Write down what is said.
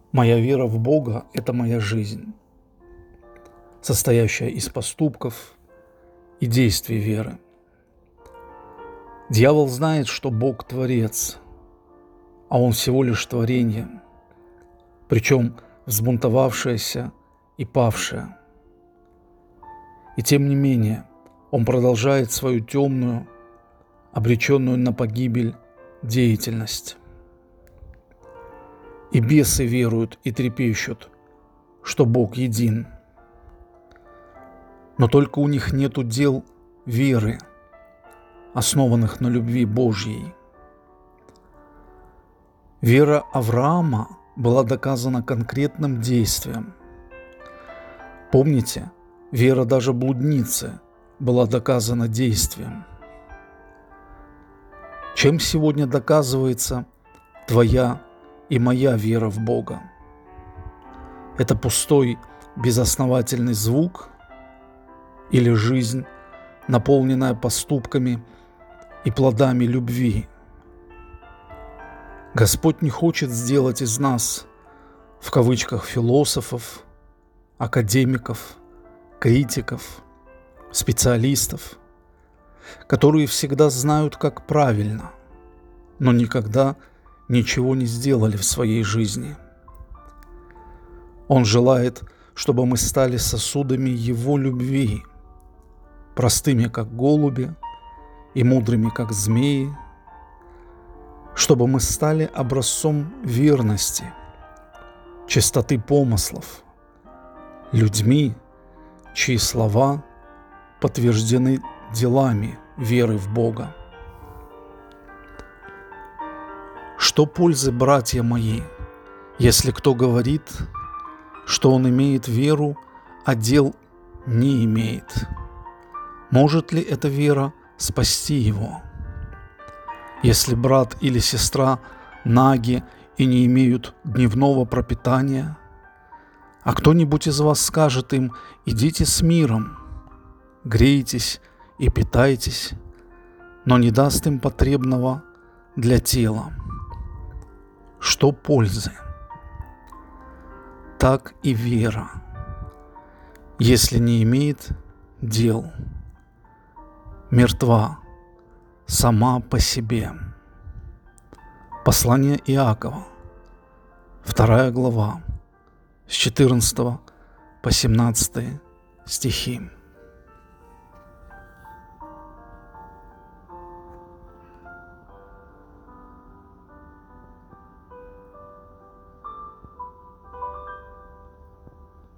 Моя вера в Бога – это моя жизнь, состоящая из поступков и действий веры. Дьявол знает, что Бог – Творец, а он всего лишь творение, причем взбунтовавшееся и павшее. И тем не менее он продолжает свою темную, обреченную на погибель деятельность. И бесы веруют и трепещут, что Бог един. Но только у них нету дел веры, основанных на любви Божьей. Вера Авраама была доказана конкретным действием. Помните, вера даже блудницы была доказана действием. Чем сегодня доказывается твоя и моя вера в Бога? Это пустой, безосновательный звук или жизнь, наполненная поступками и плодами любви? Господь не хочет сделать из нас, в кавычках, философов, академиков, критиков, специалистов, которые всегда знают, как правильно, но никогда ничего не сделали в своей жизни. Он желает, чтобы мы стали сосудами Его любви, простыми, как голуби, и мудрыми, как змеи, чтобы мы стали образцом верности, чистоты помыслов, людьми, чьи слова подтверждены делами веры в Бога. Что пользы, братья мои, если кто говорит, что он имеет веру, а дел не имеет? Может ли эта вера спасти его? Если брат или сестра наги и не имеют дневного пропитания, а кто-нибудь из вас скажет им: «Идите с миром, грейтесь и питайтесь», но не даст им потребного для тела, что пользы? Так и вера, если не имеет дел, мертва сама по себе. Послание Иакова, 2 глава, с 14 по 17 стихи.